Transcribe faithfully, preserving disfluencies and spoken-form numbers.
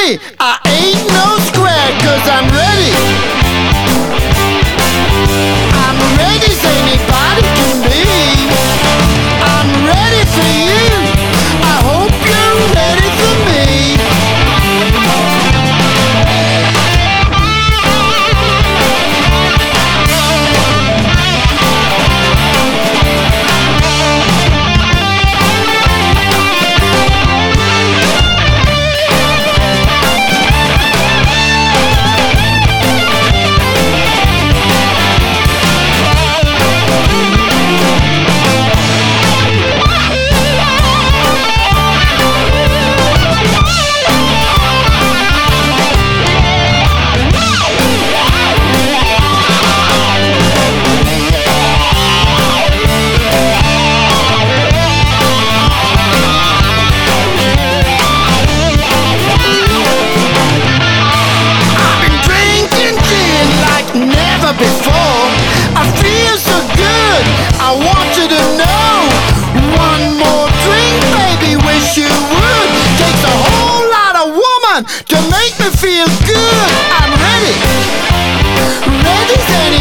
ready. I ain't no square, cause I'm ready. I'm ready as anybody can be. I'm ready for you. I hope you're ready for me. Before I feel so good, I want you to know. One more drink, baby, wish you would. Takes a whole lot of woman to make me feel good. I'm ready, ready as